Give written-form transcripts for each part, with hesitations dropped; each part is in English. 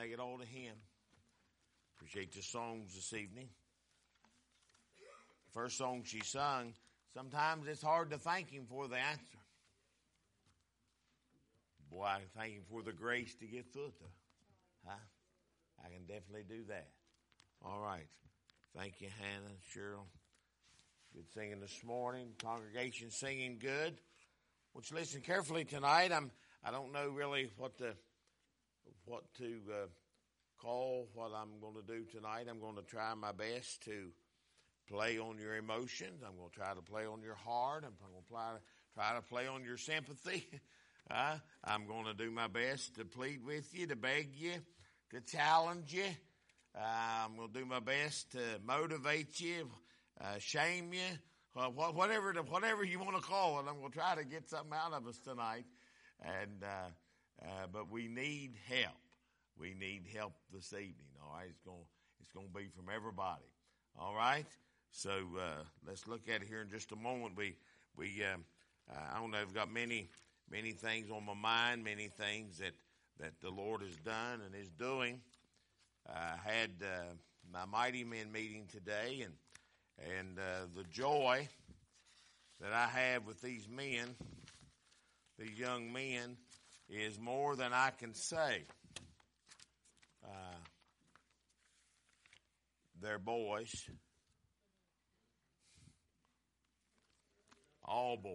take it all to Him. Appreciate the songs this evening. First song she sung, sometimes it's hard to thank Him for the answer. Boy, I thank Him for the grace to get through it. Huh? I can definitely do that. All right. Thank you, Hannah, Cheryl. Good singing this morning. Congregation singing good. Want you to listen carefully tonight. I don't know really what to call what I'm going to do tonight. I'm going to try my best to play on your emotions. I'm going to try to play on your heart. I'm going to try to play on your sympathy. I'm going to do my best to plead with you, to beg you, to challenge you. I'm going to do my best to motivate you, shame you, whatever you want to call it. I'm going to try to get something out of us tonight. But we need help. We need help this evening. All right, it's going to be from everybody. All right. So let's look at it here in just a moment. I don't know. I've got many things on my mind, many things that the Lord has done and is doing. I had my Mighty Men meeting today, and the joy that I have with these men, these young men, is more than I can say. They're boys, all boys,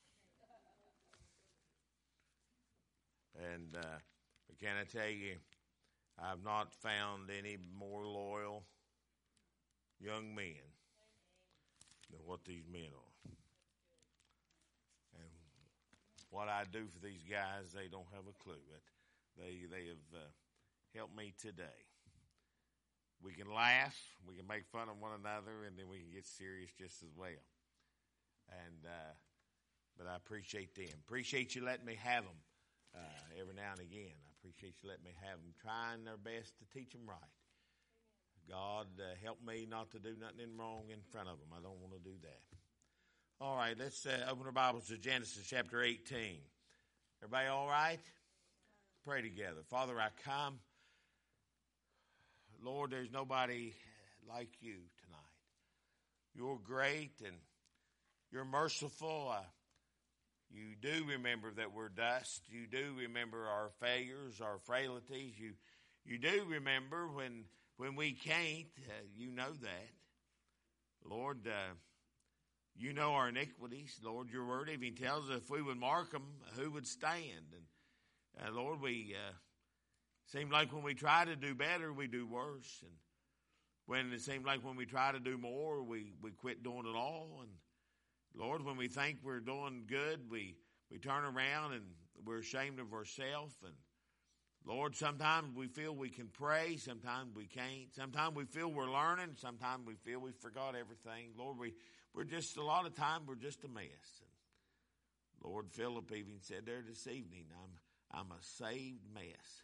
and but can I tell you, I've not found any more loyal young men than what these men are. And what I do for these guys, they don't have a clue. But they have helped me today. We can laugh, we can make fun of one another, and then we can get serious just as well. And but I appreciate them. Appreciate you letting me have them every now and again. I appreciate you letting me have them, trying their best to teach them right. God, help me not to do nothing wrong in front of them. I don't want to do that. All right, let's open our Bibles to Genesis chapter 18. Everybody all right? Pray together. Father, I come. Lord, there's nobody like you tonight. You're great and you're merciful. You do remember that we're dust. You do remember our failures, our frailties. You do remember when we can't. You know that. Lord, you know our iniquities. Lord, your word even tells us if we would mark them, who would stand? And Lord, we seem like when we try to do better, we do worse. And when it seems like when we try to do more, we quit doing it all. And Lord, when we think we're doing good, we turn around and we're ashamed of ourselves. And Lord, sometimes we feel we can pray, sometimes we can't. Sometimes we feel we're learning, sometimes we feel we forgot everything. Lord, we're just, a lot of time, we're just a mess. And Lord, Philip even said there this evening, I'm a saved mess.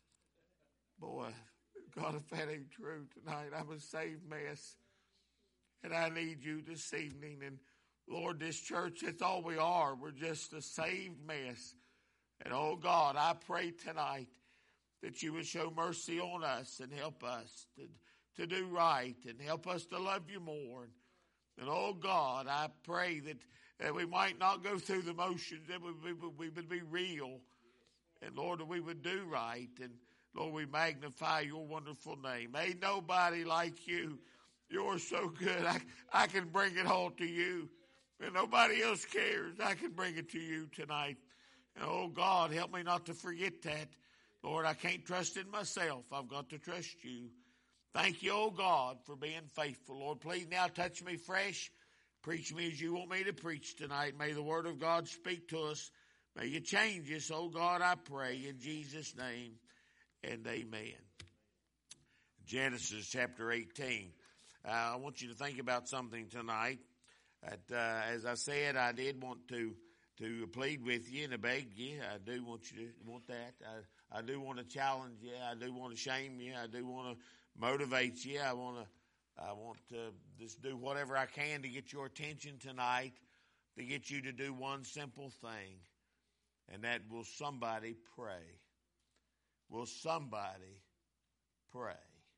Boy, God, if that ain't true tonight, I'm a saved mess. And I need you this evening. And Lord, this church, that's all we are. We're just a saved mess. And oh God, I pray tonight that you would show mercy on us and help us to do right and help us to love you more. And oh God, I pray that we might not go through the motions, that we would be real. And Lord, that we would do right. And Lord, we magnify your wonderful name. Ain't nobody like you. You're so good. I can bring it all to you. And nobody else cares. I can bring it to you tonight. And oh God, help me not to forget that. Lord, I can't trust in myself. I've got to trust you. Thank you, oh God, for being faithful. Lord, please now touch me fresh. Preach me as you want me to preach tonight. May the word of God speak to us. May you change us, oh God, I pray in Jesus' name and amen. Genesis chapter 18. I want you to think about something tonight. As I said, I did want to plead with you and to beg you. I do want you to want that. I do want to challenge you. I do want to shame you. I do want to motivate you. I want to just do whatever I can to get your attention tonight, to get you to do one simple thing, and that will somebody pray? Will somebody pray?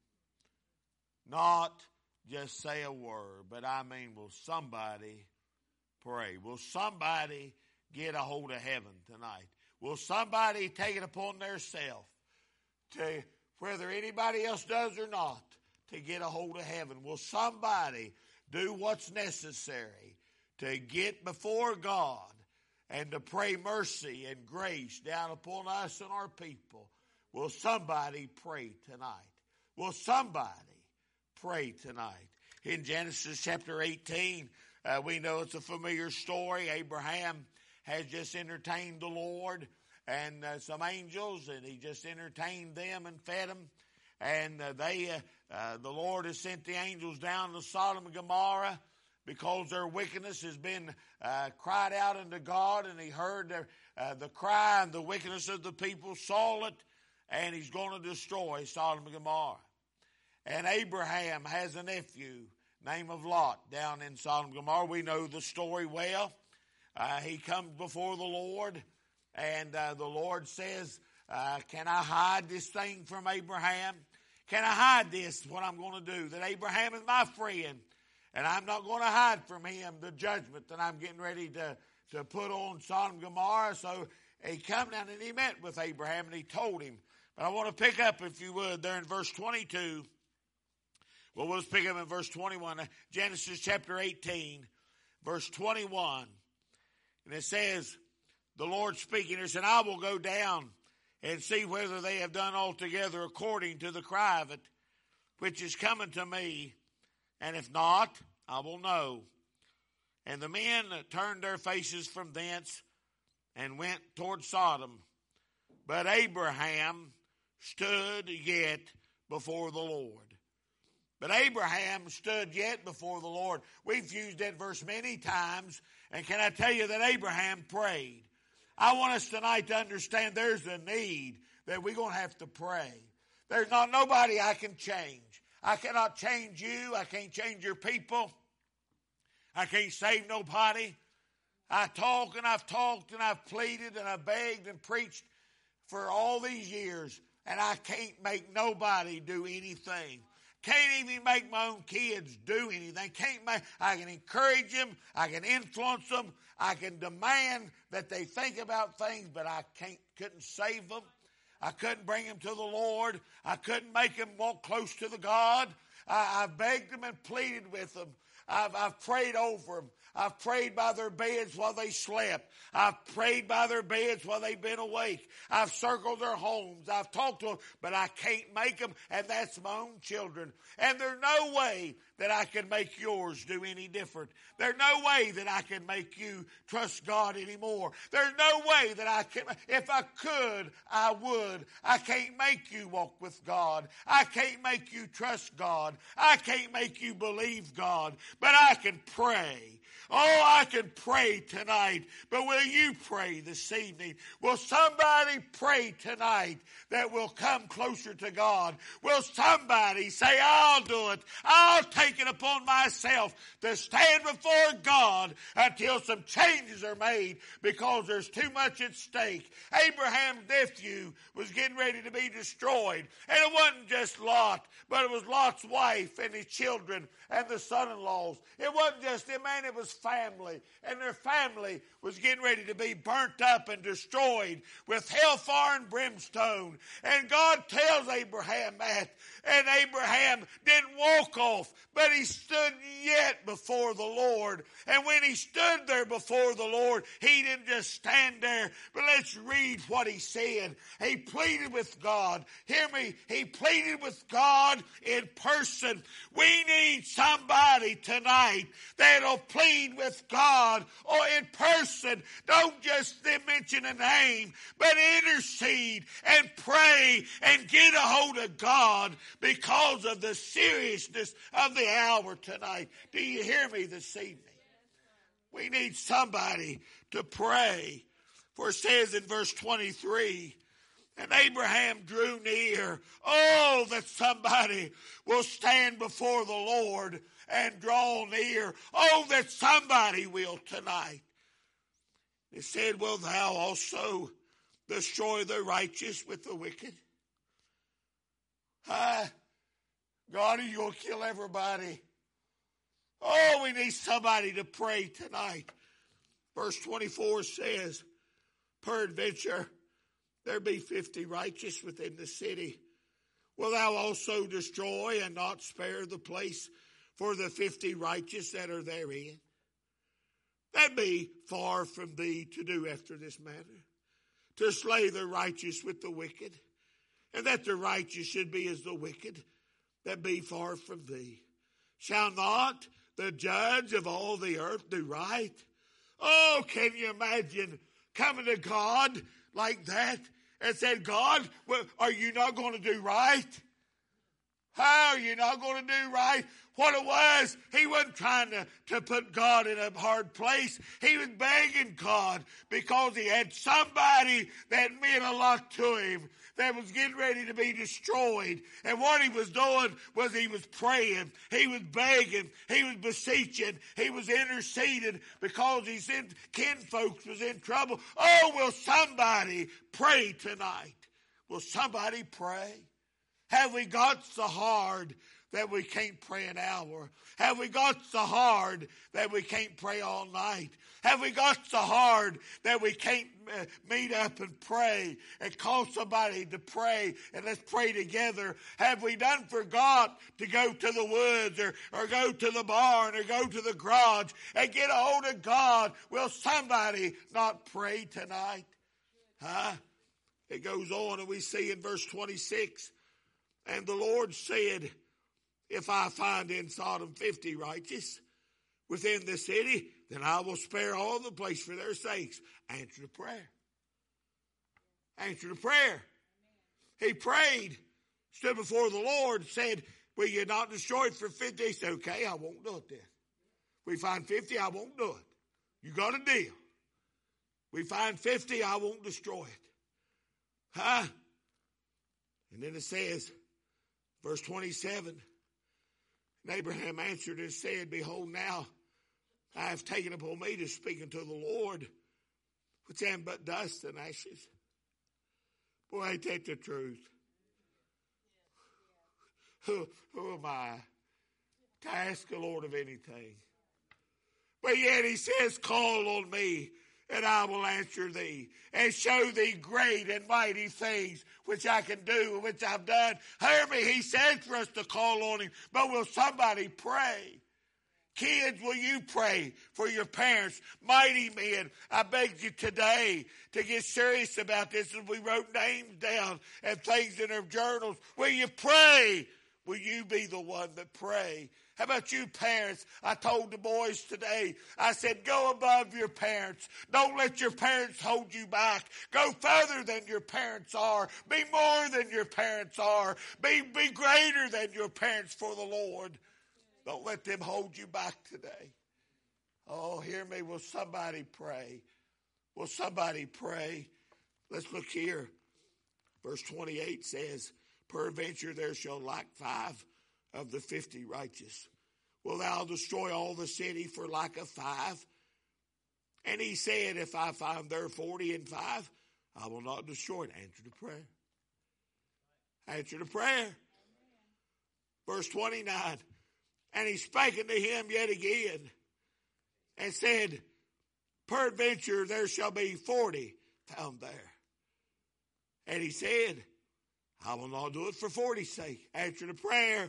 Not just say a word, but I mean, will somebody pray? Will somebody get a hold of heaven tonight? Will somebody take it upon themselves to, whether anybody else does or not, to get a hold of heaven? Will somebody do what's necessary to get before God and to pray mercy and grace down upon us and our people? Will somebody pray tonight? Will somebody pray tonight? In Genesis chapter 18, we know it's a familiar story. Abraham has just entertained the Lord and some angels, and he just entertained them and fed them. And the Lord has sent the angels down to Sodom and Gomorrah because their wickedness has been cried out unto God, and he heard the cry and the wickedness of the people, saw it, and he's going to destroy Sodom and Gomorrah. And Abraham has a nephew named of Lot down in Sodom and Gomorrah. We know the story well. He comes before the Lord, and the Lord says, can I hide this thing from Abraham? Can I hide this, what I'm going to do? That Abraham is my friend, and I'm not going to hide from him the judgment that I'm getting ready to put on Sodom and Gomorrah. So he come down and he met with Abraham, and he told him. But I want to pick up, if you would, there in verse 22. Well, we'll just pick up in verse 21. Genesis chapter 18, verse 21. And it says, the Lord speaking, he said, I will go down and see whether they have done altogether according to the cry of it, which is coming to me. And if not, I will know. And the men turned their faces from thence and went toward Sodom. But Abraham stood yet before the Lord. But Abraham stood yet before the Lord. We've used that verse many times. And can I tell you that Abraham prayed? I want us tonight to understand there's a need that we're going to have to pray. There's not nobody I can change. I cannot change you. I can't change your people. I can't save nobody. I talk and I've talked and I've pleaded and I've begged and preached for all these years, and I can't make nobody do anything. Can't even make my own kids do anything. I can encourage them. I can influence them. I can demand that they think about things, but I couldn't save them. I couldn't bring them to the Lord. I couldn't make them walk close to the God. I begged them and pleaded with them. I've prayed over them. I've prayed by their beds while they slept. I've prayed by their beds while they've been awake. I've circled their homes. I've talked to them, but I can't make them, and that's my own children. And there's no way that I can make yours do any different. There's no way that I can make you trust God anymore. There's no way that I can. If I could, I would. I can't make you walk with God. I can't make you trust God. I can't make you believe God. But I can pray. Oh, I can pray tonight, but will you pray this evening? Will somebody pray tonight that will come closer to God? Will somebody say, I'll do it. I'll take it upon myself to stand before God until some changes are made, because there's too much at stake. Abraham's nephew was getting ready to be destroyed, and it wasn't just Lot, but it was Lot's wife and his children and the son-in-laws. It wasn't just him, man, it was family. And their family was getting ready to be burnt up and destroyed with hellfire and brimstone. And God tells Abraham that. And Abraham didn't walk off, but he stood yet before the Lord. And when he stood there before the Lord, he didn't just stand there, but let's read what he said. He pleaded with God. Hear me. He pleaded with God in person. We need somebody tonight that'll plead with God or in person. Don't just mention a name, but intercede and pray and get a hold of God because of the seriousness of the hour tonight. Do you hear me this evening? We need somebody to pray. For it says in verse 23, and Abraham drew near. Oh, that somebody will stand before the Lord and draw near. Oh, that somebody will tonight. It said, will thou also destroy the righteous with the wicked? God, are you going to kill everybody? Oh, we need somebody to pray tonight. Verse 24 says, peradventure, there be 50 righteous within the city. Will thou also destroy and not spare the place for the 50 righteous that are therein? That be far from thee to do after this manner, to slay the righteous with the wicked, and that the righteous should be as the wicked, that be far from thee. Shall not the judge of all the earth do right? Oh, can you imagine coming to God like that and said, God, are you not going to do right? How are you not going to do right? What it was, he wasn't trying to put God in a hard place. He was begging God because he had somebody that meant a lot to him that was getting ready to be destroyed. And what he was doing was he was praying. He was begging. He was beseeching. He was interceding because his kinfolks was in trouble. Oh, will somebody pray tonight? Will somebody pray? Have we got so hard that we can't pray an hour? Have we got so hard that we can't pray all night? Have we got so hard that we can't meet up and pray and call somebody to pray and let's pray together? Have we done forgot to go to the woods or go to the barn or go to the garage and get a hold of God? Will somebody not pray tonight? Huh? It goes on and we see in verse 26, and the Lord said, if I find in Sodom 50 righteous within the city, then I will spare all the place for their sakes. Answer the prayer. Answer the prayer. He prayed, stood before the Lord, said, will you not destroy it for 50? He said, okay, I won't do it then. We find 50, I won't do it. You got a deal. We find 50, I won't destroy it. Huh? And then it says, verse 27, and Abraham answered and said, behold, now I have taken upon me to speak unto the Lord, which am but dust and ashes. Boy, ain't that the truth? Who am I to ask the Lord of anything? But yet he says, call on me, and I will answer thee, and show thee great and mighty things which I can do, which I've done. Hear me, he said for us to call on him, but will somebody pray? Kids, will you pray for your parents? Mighty men, I beg you today to get serious about this as we wrote names down and things in our journals. Will you pray? Will you be the one that pray? How about you parents? I told the boys today, I said, go above your parents. Don't let your parents hold you back. Go further than your parents are. Be more than your parents are. Be greater than your parents for the Lord. Don't let them hold you back today. Oh, hear me. Will somebody pray? Will somebody pray? Let's look here. Verse 28 says, peradventure there shall lack 5 of the 50 righteous. Will thou destroy all the city for lack of 5? And he said, if I find there 40 and 5, I will not destroy it. Answer the prayer. Answer the prayer. Verse 29. And he spake unto him yet again and said, peradventure there shall be 40 found there. And he said, I will not do it for 40's sake. Answer the prayer.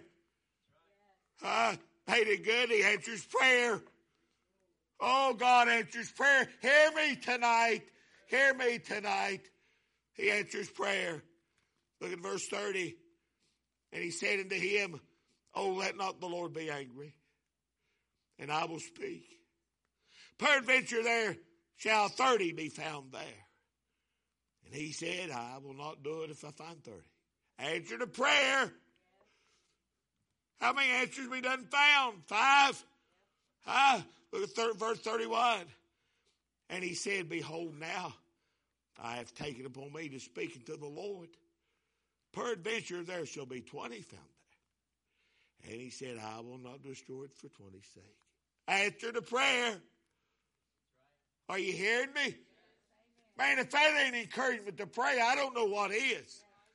Ain't it good? He answers prayer. Oh, God answers prayer. Hear me tonight. Hear me tonight. He answers prayer. Look at verse 30. And he said unto him, oh, let not the Lord be angry, and I will speak. Peradventure there shall 30 be found there. And he said, I will not do it if I find 30. Answer the prayer. How many answers we done found? 5? Look at verse 31. And he said, behold, now I have taken upon me to speak unto the Lord. Peradventure there shall be 20 found there. And he said, I will not destroy it for 20's sake. Answer the prayer. Are you hearing me? Man, if that ain't encouragement to pray, I don't know what is.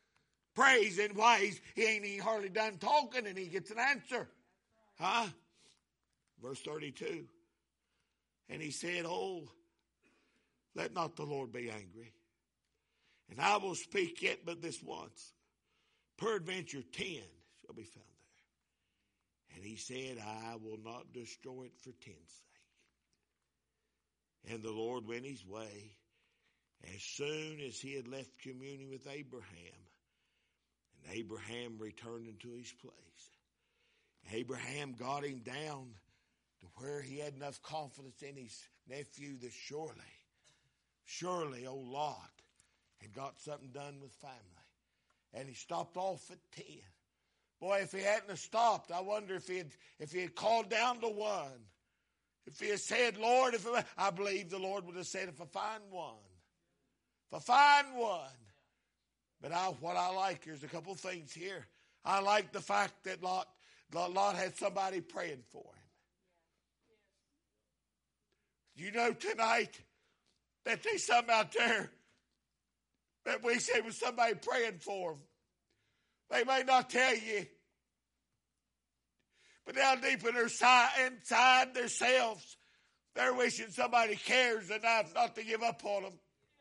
praising why he ain't even hardly done talking and he gets an answer. Huh? Verse 32. And he said, oh, let not the Lord be angry. And I will speak yet but this once. Peradventure 10 shall be found there. And he said, I will not destroy it for 10's sake. And the Lord went his way as soon as he had left communing with Abraham. And Abraham returned into his place. Abraham got him down to where he had enough confidence in his nephew that surely old Lot had got something done with family. And he stopped off at 10. Boy, if he hadn't have stopped, I wonder if he had called down to 1. If he had said, Lord, I believe the Lord would have said, if I find one. If I find one. But what I like, there's a couple things here. I like the fact that Lot had somebody praying for him. You know tonight that there's some out there that we say was somebody praying for them. They may not tell you, but down deep in inside themselves, they're wishing somebody cares enough not to give up on them.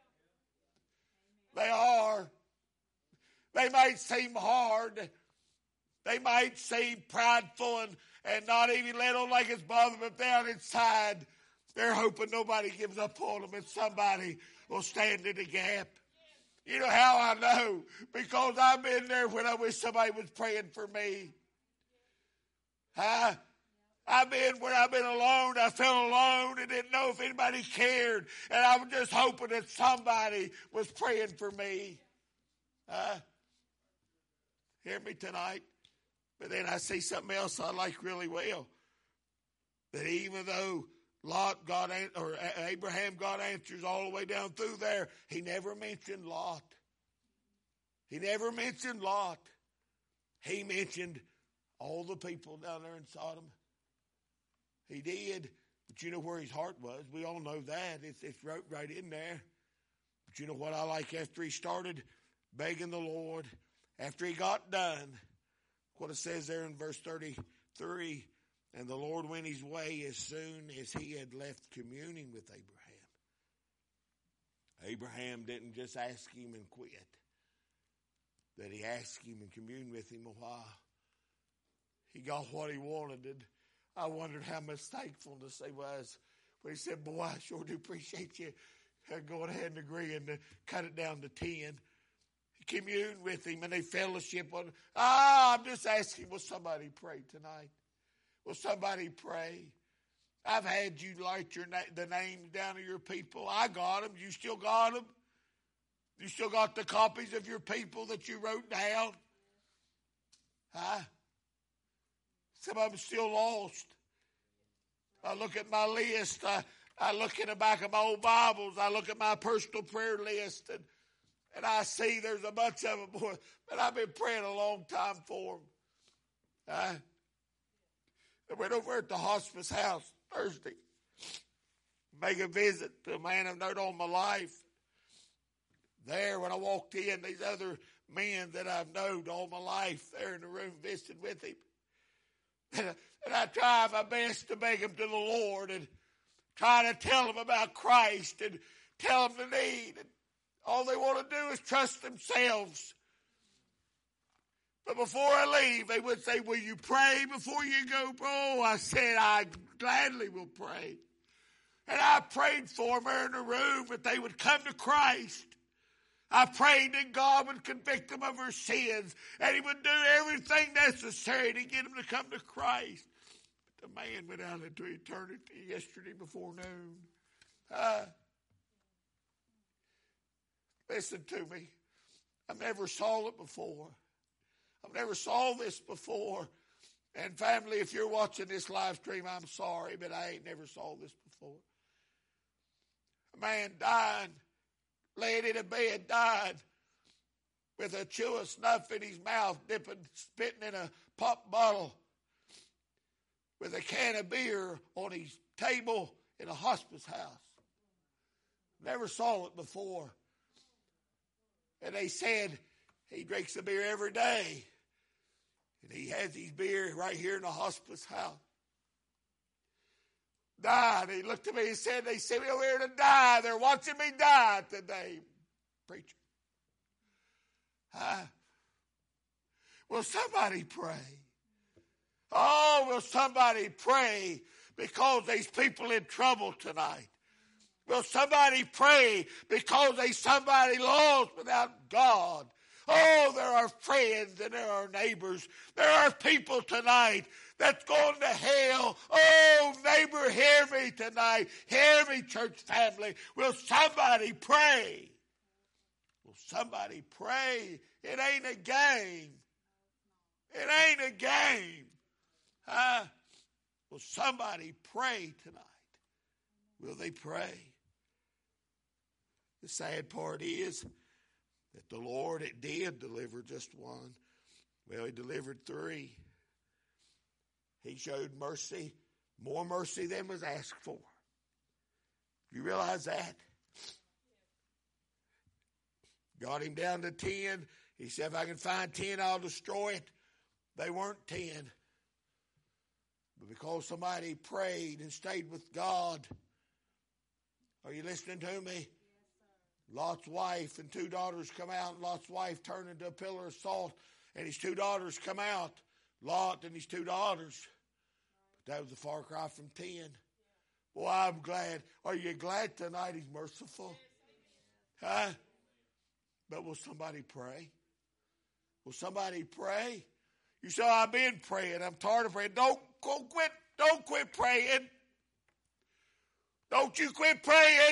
They are. They might seem hard. They might seem prideful and not even let on like it's bothering them. But down inside, they're hoping nobody gives up on them and somebody will stand in the gap. You know how I know? Because I've been there when I wish somebody was praying for me. I've been where I've been alone. I felt alone and didn't know if anybody cared. And I was just hoping that somebody was praying for me. Hear me tonight? But then I see something else I like really well. That even though Abraham got answers all the way down through there, he never mentioned Lot. He never mentioned Lot. He mentioned all the people down there in Sodom. He did. But you know where his heart was. We all know that. It's wrote right in there. But you know what I like after he started begging the Lord, after he got done, what it says there in verse 33, and the Lord went his way as soon as he had left communing with Abraham. Abraham didn't just ask him and quit. That he asked him and communed with him a while. He got what he wanted. And I wondered how much thankfulness there was when he said, boy, I sure do appreciate you going ahead and agreeing to cut it down to 10. He communed with him and they fellowship on. I'm just asking, will somebody pray tonight? Will somebody pray? I've had you write the names down of your people. I got them. You still got them? You still got the copies of your people that you wrote down? Some of them still lost. I look at my list. I look in the back of my old Bibles. I look at my personal prayer list. And I see there's a bunch of them, boy. But I've been praying a long time for them. I went over at the hospice house Thursday. Make a visit to a man I've known all my life. There, when I walked in, these other men that I've known all my life, there in the room visiting with him. And I try my best to beg them to the Lord and try to tell them about Christ and tell them the need. And all they want to do is trust themselves. But before I leave, they would say, will you pray before you go? Oh, I said, I gladly will pray. And I prayed for them there in the room that they would come to Christ. I prayed that God would convict them of their sins and he would do everything necessary to get them to come to Christ. But the man went out into eternity yesterday before noon. Listen to me. I've never saw it before. I've never saw this before. And family, if you're watching this live stream, I'm sorry, but I ain't never saw this before. A man died, laid in a bed, died with a chew of snuff in his mouth, spitting in a pop bottle, with a can of beer on his table in a hospice house. Never saw it before. And they said He drinks a beer every day. And he has his beer right here in the hospice house. Died. He looked at me and said, they sent me over here to die. They're watching me die today. Preacher. Will somebody pray? Oh, will somebody pray because there's people in trouble tonight? Will somebody pray because there's somebody lost without God? Oh, there are friends and there are neighbors. There are people tonight that's going to hell. Oh, neighbor, hear me tonight. Hear me, church family. Will somebody pray? Will somebody pray? It ain't a game. It ain't a game. Will somebody pray tonight? Will they pray? The sad part is that the Lord, it did deliver just one. Well, he delivered three. He showed mercy, more mercy than was asked for. You realize that? Got him down to 10. He said, if I can find 10, I'll destroy it. They weren't 10. But because somebody prayed and stayed with God, are you listening to me? Lot's wife and 2 daughters come out. Lot's wife turned into a pillar of salt, and his 2 daughters come out. Lot and his 2 daughters. But that was a far cry from 10. Boy, I'm glad. Are you glad tonight he's merciful? But will somebody pray? Will somebody pray? You say, I've been praying. I'm tired of praying. Don't quit. Don't quit praying. Don't you quit praying.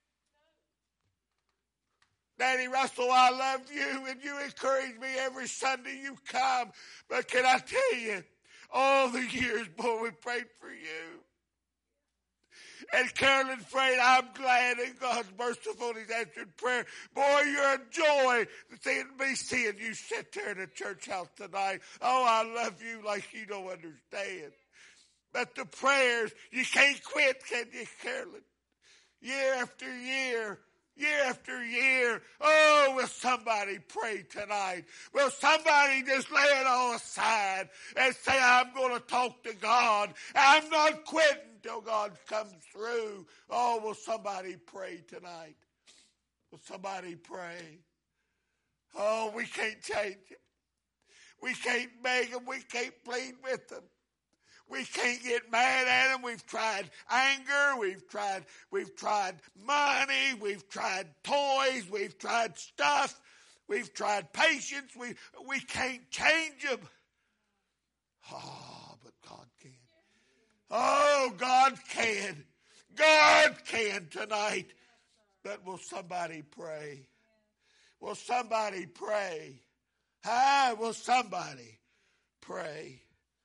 Danny Russell, I love you, and you encourage me every Sunday you come. But can I tell you, all the years, boy, we prayed for you. And Carolyn prayed, I'm glad that God's merciful and he's answered prayer. Boy, you're a joy seeing you sit there in the church house tonight. Oh, I love you like you don't understand. But the prayers, you can't quit, can you, Carolyn? Year after year. Year after year, oh, will somebody pray tonight? Will somebody just lay it all aside and say, I'm going to talk to God. I'm not quitting until God comes through. Oh, will somebody pray tonight? Will somebody pray? Oh, we can't change it. We can't beg them. We can't plead with them. We can't get mad at them. We've tried anger. We've tried money. We've tried toys. We've tried stuff. We've tried patience. We can't change them. Oh, but God can. Oh, God can. God can tonight. But will somebody pray? Will somebody pray? Will somebody pray?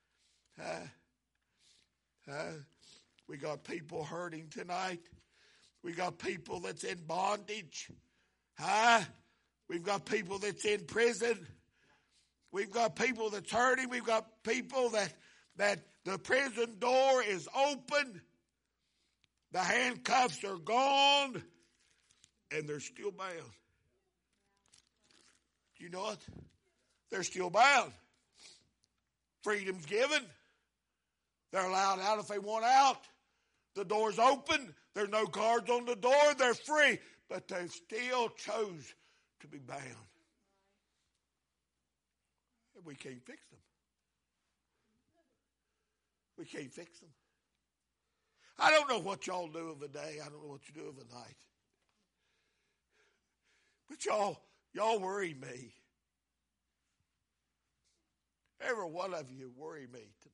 We got people hurting tonight. We got people that's in bondage. We've got people that's in prison. We've got people that's hurting. We've got people that the prison door is open. The handcuffs are gone. And they're still bound. You know what? They're still bound. Freedom's given. They're allowed out if they want out. The door's open. There's no guards on the door. They're free. But they still chose to be bound. And we can't fix them. We can't fix them. I don't know what y'all do of a day. I don't know what you do of a night. But y'all worry me. Every one of you worry me tonight.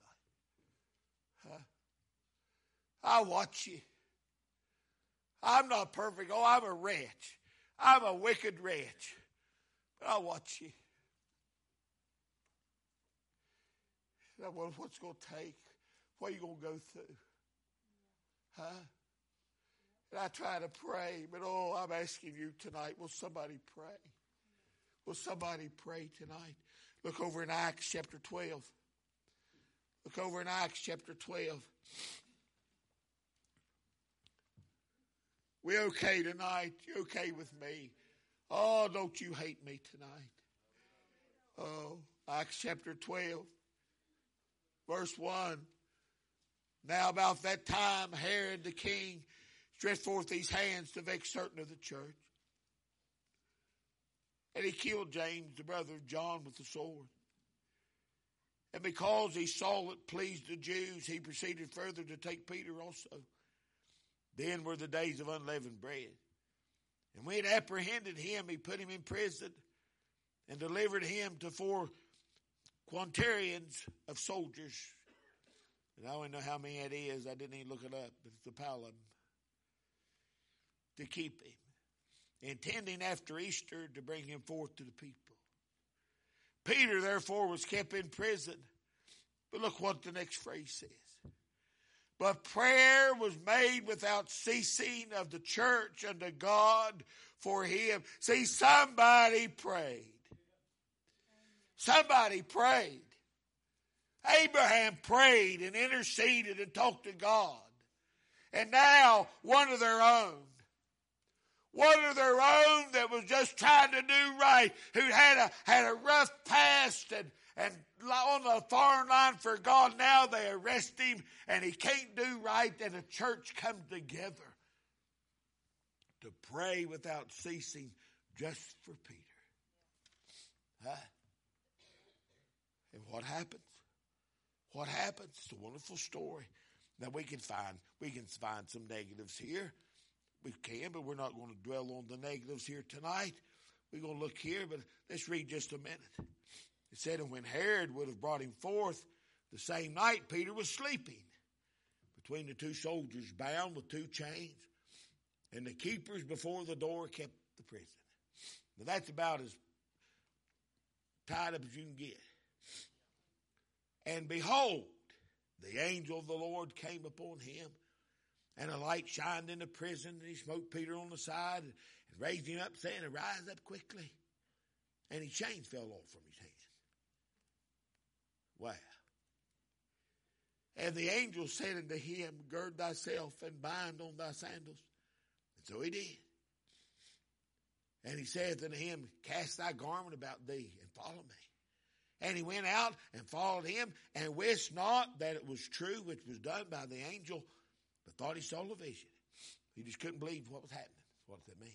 I watch you. I'm not perfect. Oh, I'm a wretch. I'm a wicked wretch. But I watch you. And I wonder what's going to take. What are you going to go through? And I try to pray, but I'm asking you tonight, will somebody pray? Will somebody pray tonight? Look over in Acts chapter 12. Look over in Acts chapter 12. We okay tonight? You okay with me? Oh, don't you hate me tonight? Acts chapter 12, verse 1. Now about that time, Herod the king stretched forth his hands to vex certain of the church. And he killed James, the brother of John, with the sword. And because he saw it pleased the Jews, he proceeded further to take Peter also. Then were the days of unleavened bread. And when he had apprehended him, he put him in prison and delivered him to 4 quaternions of soldiers. And I don't know how many it is. I didn't even look it up, but it's a pile of them. To keep him, intending after Easter to bring him forth to the people. Peter, therefore, was kept in prison. But look what the next phrase says. But prayer was made without ceasing of the church unto God for him. See, somebody prayed. Somebody prayed. Abraham prayed and interceded and talked to God. And now one of their own that was just trying to do right, who had a rough past and on the foreign line for God, now they arrest him and he can't do right, and the church comes together to pray without ceasing just for Peter. Huh? And what happens? What happens? It's a wonderful story. Now we can find some negatives here. We can, but we're not going to dwell on the negatives here tonight. We're going to look here, but let's read just a minute. It said, and when Herod would have brought him forth, the same night Peter was sleeping between the 2 soldiers, bound with 2 chains, and the keepers before the door kept the prison. Now that's about as tied up as you can get. And behold, the angel of the Lord came upon him, and a light shined in the prison, and he smote Peter on the side and raised him up, saying, arise up quickly. And his chains fell off from his hand. Wow. And the angel said unto him, gird thyself and bind on thy sandals. And so he did. And he saith unto him, cast thy garment about thee and follow me. And he went out and followed him, and wist not that it was true which was done by the angel, but thought he saw a vision. He just couldn't believe what was happening. What does that mean?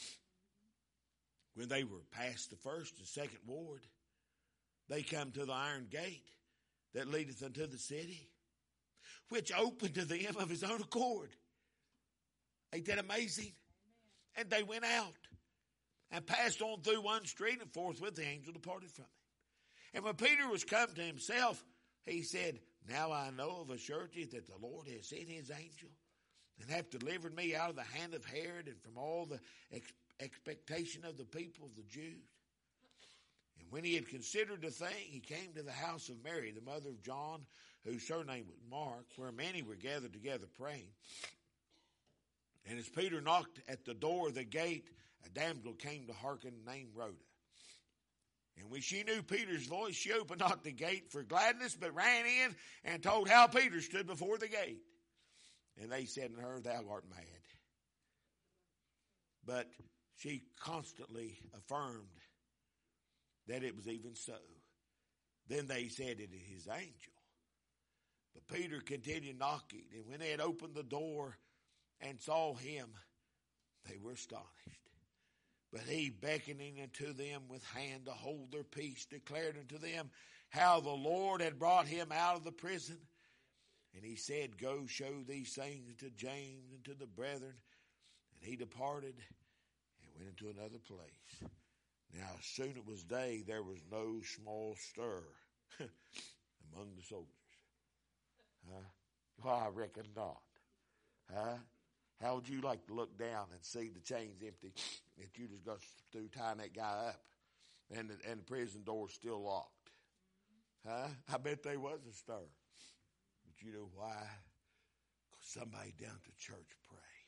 When they were past the first and second ward, they come to the iron gate that leadeth unto the city, which opened to them of his own accord. Ain't that amazing? And they went out and passed on through one street, and forthwith the angel departed from him. And when Peter was come to himself, he said, now I know of a surety that the Lord has sent his angel and hath delivered me out of the hand of Herod and from all the expectation of the people of the Jews. And when he had considered the thing, he came to the house of Mary, the mother of John, whose surname was Mark, where many were gathered together praying. And as Peter knocked at the door of the gate, a damsel came to hearken, named Rhoda. And when she knew Peter's voice, she opened not the gate for gladness, but ran in and told how Peter stood before the gate. And they said unto her, thou art mad. But she constantly affirmed that it was even so. Then they said, it is his angel. But Peter continued knocking, and when they had opened the door and saw him, they were astonished. But he, beckoning unto them with hand to hold their peace, declared unto them how the Lord had brought him out of the prison. And he said, go show these things to James and to the brethren. And he departed and went into another place. Now, as soon it was day, there was no small stir among the soldiers. Well, I reckon not. How would you like to look down and see the chains empty that you just got through tying that guy up and the prison door still locked? I bet there was a stir. But you know why? Because somebody down to church prayed.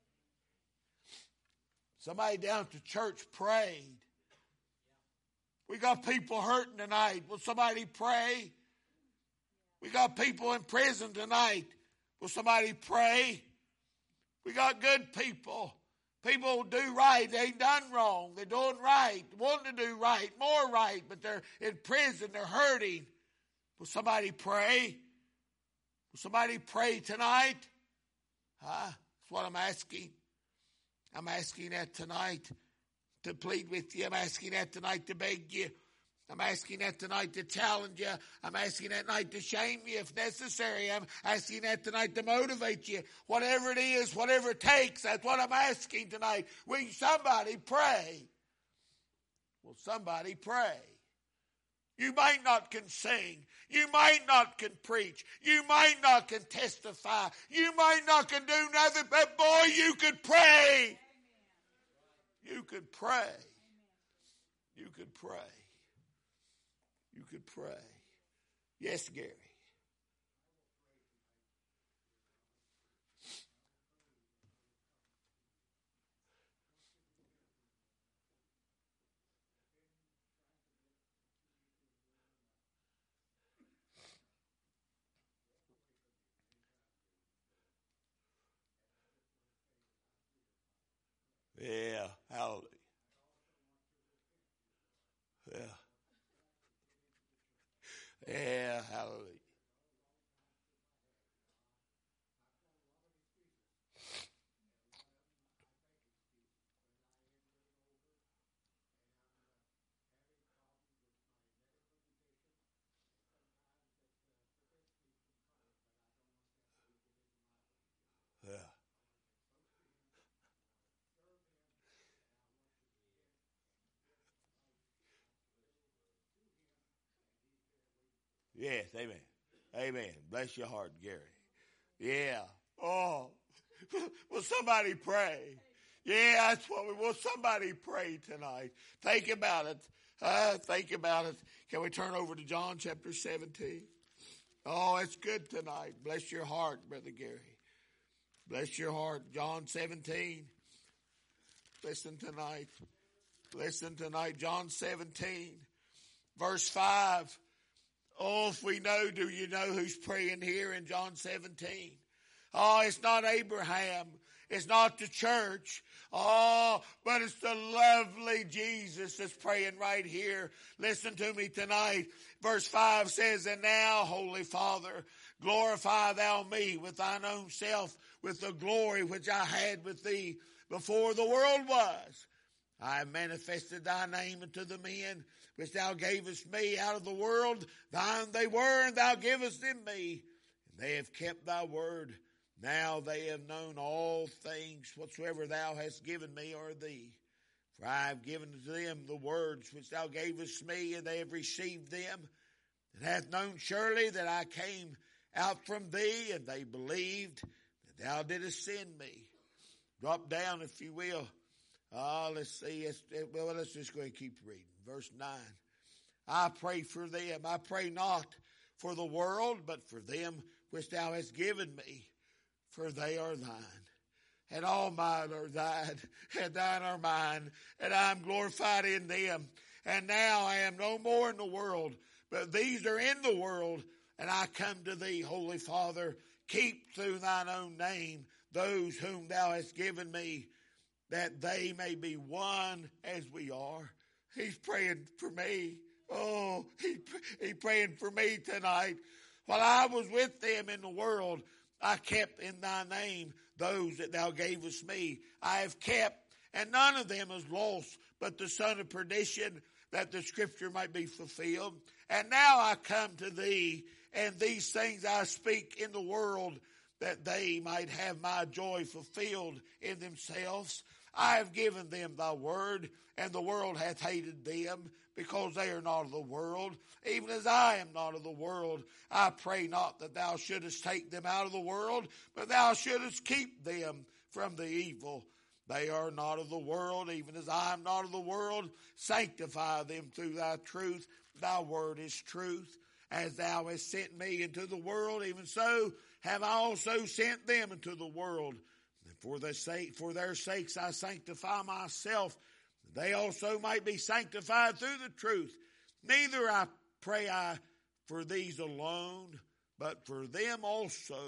Somebody down to church prayed. We got people hurting tonight. Will somebody pray? We got people in prison tonight. Will somebody pray? We got good people People do right. They ain't done wrong. They're doing right, wanting to do right, more right, but they're in prison. They're hurting. Will somebody pray? Will somebody pray tonight? That's what I'm asking. I'm asking that tonight to plead with you. I'm asking that tonight to beg you. I'm asking that tonight to challenge you. I'm asking that tonight to shame you if necessary. I'm asking that tonight to motivate you. Whatever it is, whatever it takes, that's what I'm asking tonight. Will somebody pray? Will somebody pray? You might not can sing. You might not can preach. You might not can testify. You might not can do nothing, but boy, you could pray. You could pray. You could pray. You could pray. Yes, Gary. Yeah, hallelujah. Yeah. Yeah, hallelujah. Yeah. Yes, amen. Amen. Bless your heart, Gary. Yeah. Oh, will somebody pray? Yeah, that's what we will. Somebody pray tonight. Think about it. Think about it. Can we turn over to John chapter 17? Oh, it's good tonight. Bless your heart, Brother Gary. Bless your heart. John 17. Listen tonight. Listen tonight. John 17, verse 5. Oh, if we know, do you know who's praying here in John 17? Oh, it's not Abraham. It's not the church. Oh, but it's the lovely Jesus that's praying right here. Listen to me tonight. Verse 5 says, and now, Holy Father, glorify thou me with thine own self, with the glory which I had with thee before the world was. I have manifested thy name unto the men which thou gavest me out of the world. Thine they were, and thou givest them me. And they have kept thy word. Now they have known all things whatsoever thou hast given me are thee. For I have given to them the words which thou gavest me, and they have received them, and hath known surely that I came out from thee, and they believed that thou didst send me. Drop down, if you will. Let's see. Let's just go ahead and keep reading. Verse 9. I pray for them. I pray not for the world, but for them which thou hast given me. For they are thine, and all mine are thine, and thine are mine, and I am glorified in them. And now I am no more in the world, but these are in the world, and I come to thee, Holy Father. Keep through thine own name those whom thou hast given me, that they may be one as we are. He's praying for me. Oh, he's praying for me tonight. While I was with them in the world, I kept in thy name those that thou gavest me. I have kept, and none of them is lost, but the son of perdition, that the scripture might be fulfilled. And now I come to thee, and these things I speak in the world, that they might have my joy fulfilled in themselves. I have given them thy word, and the world hath hated them, because they are not of the world, even as I am not of the world. I pray not that thou shouldest take them out of the world, but thou shouldest keep them from the evil. They are not of the world, even as I am not of the world. Sanctify them through thy truth. Thy word is truth. As thou hast sent me into the world, even so have I also sent them into the world. And for their sakes I sanctify myself, that they also might be sanctified through the truth. Neither I pray I for these alone, but for them also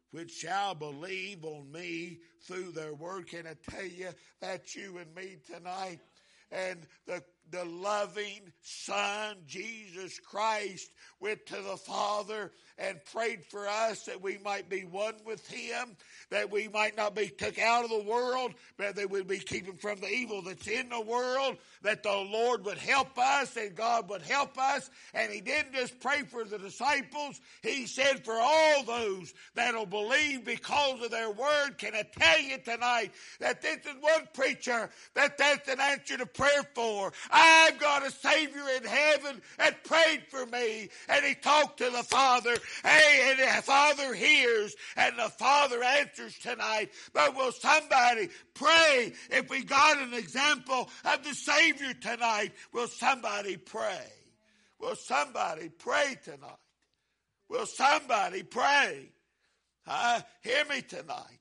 which shall believe on me through their word. Can I tell you, that's you and me tonight? And the loving Son, Jesus Christ, went to the Father and prayed for us that we might be one with Him, that we might not be took out of the world, but that we'd be keeping from the evil that's in the world, that the Lord would help us and God would help us. And He didn't just pray for the disciples. He said for all those that'll believe because of their word. Can I tell you tonight that this is one preacher that's an answer to prayer for? I've got a Savior in heaven that prayed for me, and he talked to the Father. Hey, and the Father hears, and the Father answers tonight. But will somebody pray? If we got an example of the Savior tonight, will somebody pray? Will somebody pray tonight? Will somebody pray? Hear me tonight.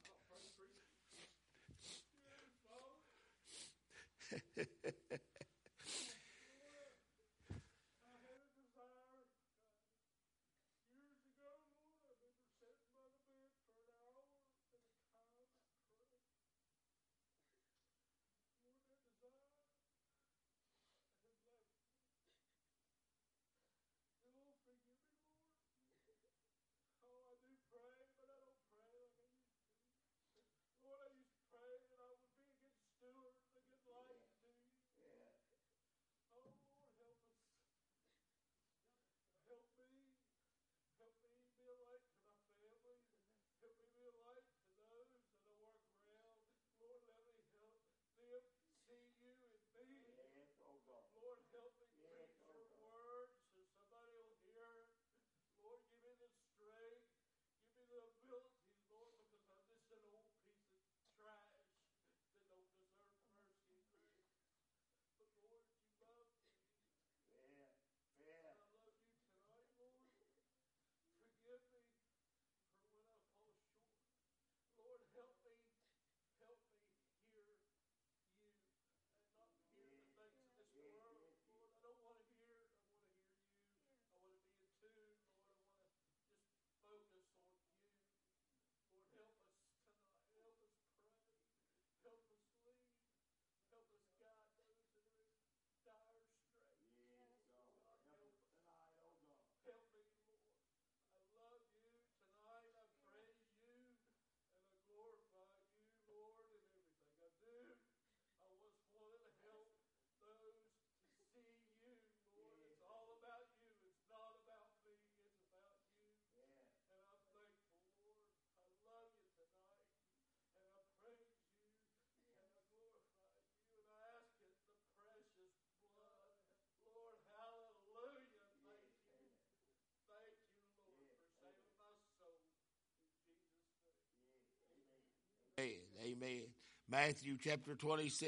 Amen. Matthew chapter 26.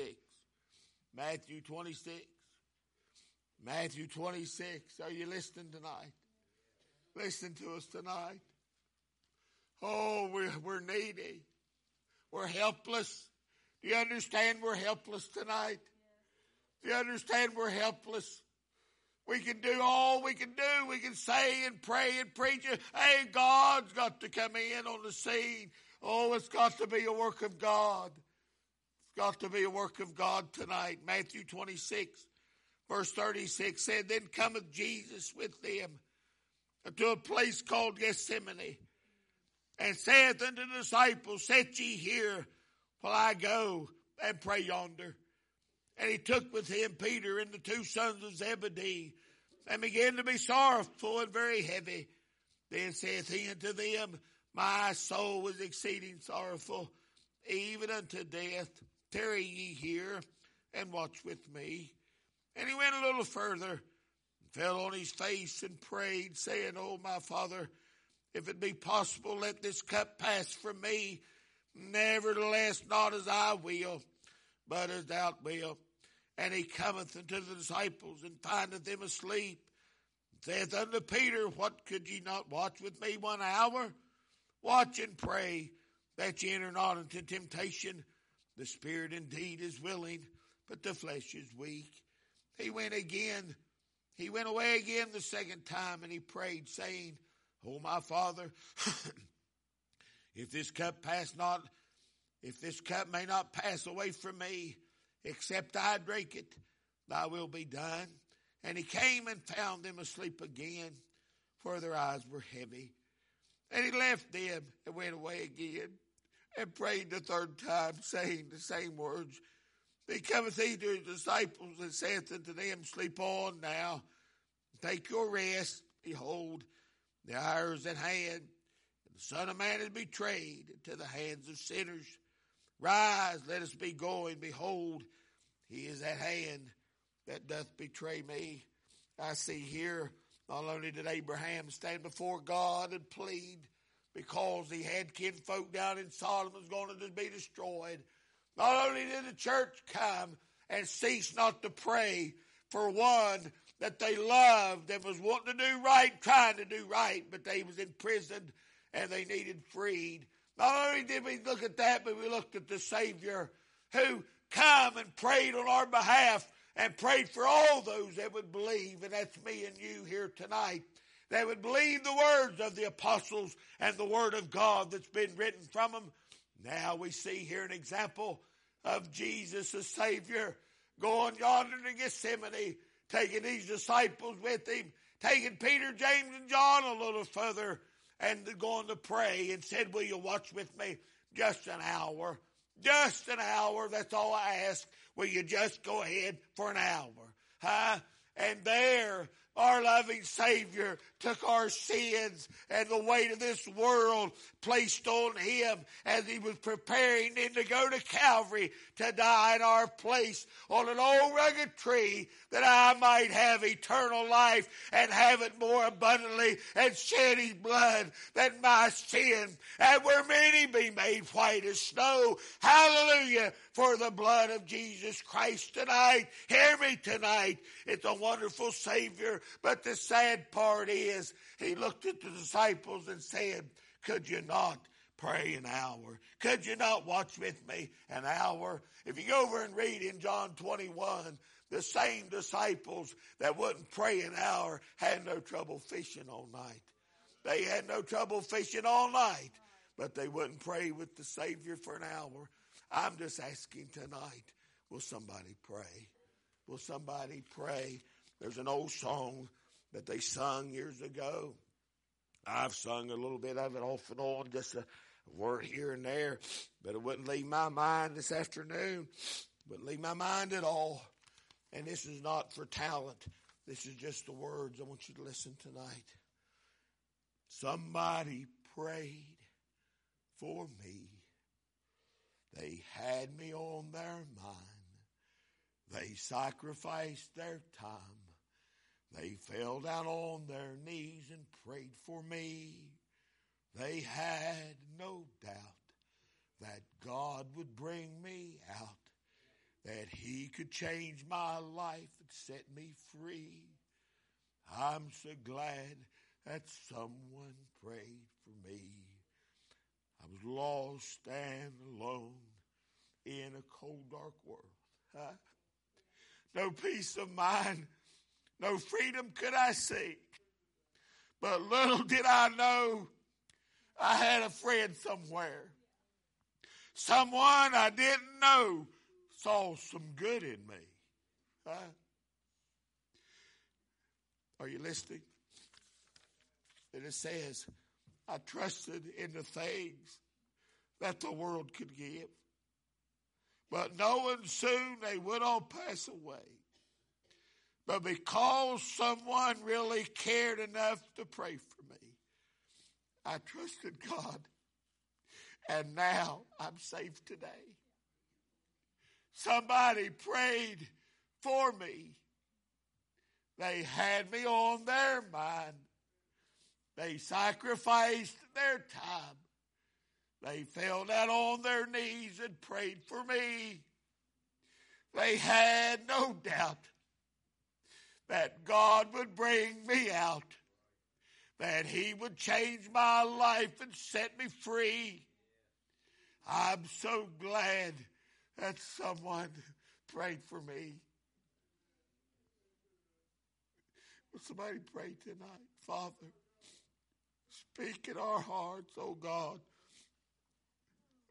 Matthew 26. Matthew 26. Are you listening tonight? Listen to us tonight. Oh, we're needy. We're helpless. Do you understand we're helpless tonight? Do you understand we're helpless? We can do all we can do. We can say and pray and preach. Hey, God's got to come in on the scene. Oh, it's got to be a work of God. It's got to be a work of God tonight. Matthew 26, verse 36 said, Then cometh Jesus with them unto a place called Gethsemane, and saith unto the disciples, Set ye here while I go and pray yonder. And he took with him Peter and the two sons of Zebedee, and began to be sorrowful and very heavy. Then saith he unto them, My soul is exceeding sorrowful, even unto death. Tarry ye here, and watch with me. And he went a little further, and fell on his face, and prayed, saying, O my Father, if it be possible, let this cup pass from me. Nevertheless, not as I will, but as thou wilt. And he cometh unto the disciples, and findeth them asleep. Saith unto Peter, What, could ye not watch with me 1 hour? Watch and pray, that ye enter not into temptation. The spirit indeed is willing, but the flesh is weak. He went away again the second time, and he prayed, saying, O my Father, If this cup may not pass away from me, except I drink it, thy will be done. And he came and found them asleep again, for their eyes were heavy. And he left them and went away again, and prayed the third time, saying the same words. Then cometh he to his disciples, and saith unto them, Sleep on now, take your rest. Behold, the hour is at hand, and the Son of Man is betrayed into the hands of sinners. Rise, let us be going. Behold, he is at hand that doth betray me. I see here, not only did Abraham stand before God and plead because he had kinfolk down in Sodom was going to just be destroyed. Not only did the church come and cease not to pray for one that they loved and was wanting to do right, trying to do right, but they was in prison and they needed freed. Not only did we look at that, but we looked at the Savior who come and prayed on our behalf and prayed for all those that would believe, and that's me and you here tonight, that would believe the words of the apostles and the word of God that's been written from them. Now we see here an example of Jesus, the Savior, going yonder to Gethsemane, taking these disciples with him, taking Peter, James, and John a little further, and going to pray, and said, will you watch with me just an hour? Just an hour, that's all I ask. Will you just go ahead for an hour? And there, our loving Savior took our sins and the weight of this world placed on him as he was preparing then to go to Calvary to die in our place on an old rugged tree, that I might have eternal life and have it more abundantly, and shed his blood that my sin, and where many be made white as snow. Hallelujah for the blood of Jesus Christ tonight. Hear me tonight. It's a wonderful Savior. But the sad part is, he looked at the disciples and said, could you not pray an hour? Could you not watch with me an hour? If you go over and read in John 21, the same disciples that wouldn't pray an hour had no trouble fishing all night. They had no trouble fishing all night, but they wouldn't pray with the Savior for an hour. I'm just asking tonight, will somebody pray? Will somebody pray? There's an old song that they sung years ago. I've sung a little bit of it off and on, just a word here and there, but it wouldn't leave my mind this afternoon. Wouldn't leave my mind at all. And this is not for talent. This is just the words. I want you to listen tonight. Somebody prayed for me. They had me on their mind. They sacrificed their time. They fell down on their knees and prayed for me. They had no doubt that God would bring me out, that he could change my life and set me free. I'm so glad that someone prayed for me. I was lost and alone in a cold, dark world. No peace of mind, no freedom could I seek. But little did I know I had a friend somewhere. Someone I didn't know saw some good in me. Are you listening? And it says, I trusted in the things that the world could give, but knowing soon they would all pass away. But because someone really cared enough to pray for me, I trusted God, and now I'm saved today. Somebody prayed for me. They had me on their mind. They sacrificed their time. They fell down on their knees and prayed for me. They had no doubt that God would bring me out, that he would change my life and set me free. I'm so glad that someone prayed for me. Will somebody pray tonight? Father, speak in our hearts, oh God.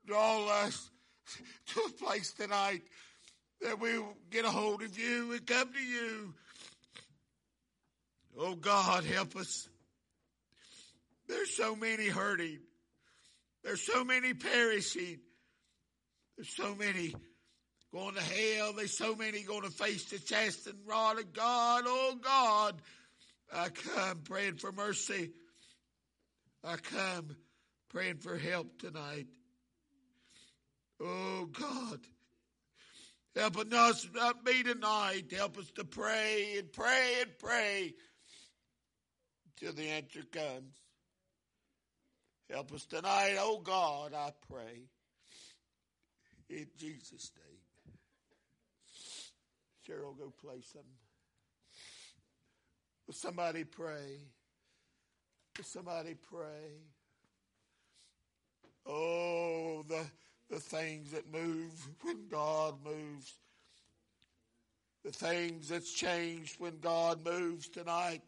draw us to a place tonight that we will get a hold of you and come to you. Oh God, help us. There's so many hurting. There's so many perishing. There's so many going to hell. There's so many going to face the chastening rod of God. Oh God, I come praying for mercy. I come praying for help tonight. Oh God, help us not be tonight. Help us to pray and pray and pray till the answer comes. Help us tonight, oh God, I pray. In Jesus' name. Cheryl, go play something. Will somebody pray? Will somebody pray? Oh, the things that move when God moves. The things that's changed when God moves tonight.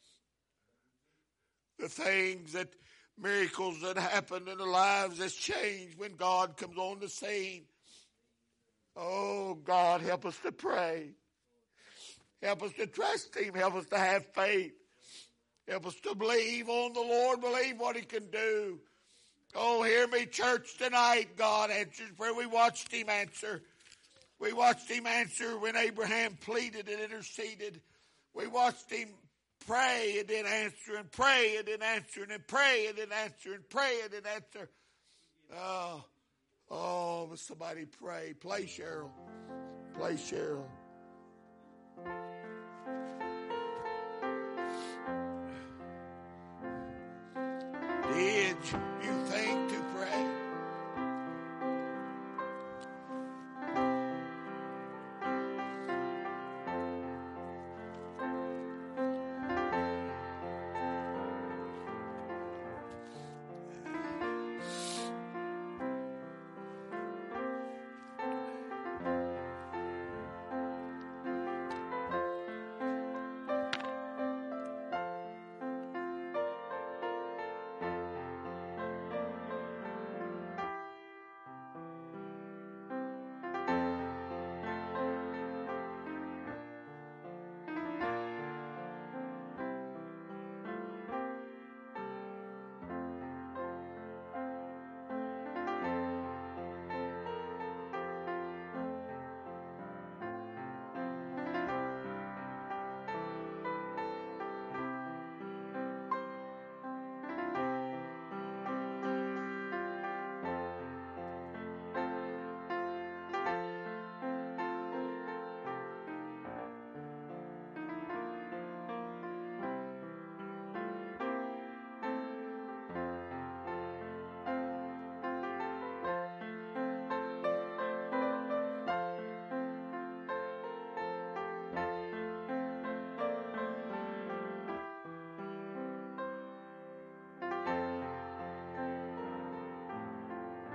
The things that, miracles that happen in the lives that's changed when God comes on the scene. Oh, God, help us to pray. Help us to trust Him. Help us to have faith. Help us to believe on the Lord, believe what He can do. Oh, hear me, church, tonight. God answers prayer. We watched Him answer. We watched Him answer when Abraham pleaded and interceded. We watched Him pray and then answer, and pray and then answer, and then pray and then answer, and pray and then answer. Oh, will somebody pray? Play, Cheryl. Play, Cheryl. The edge.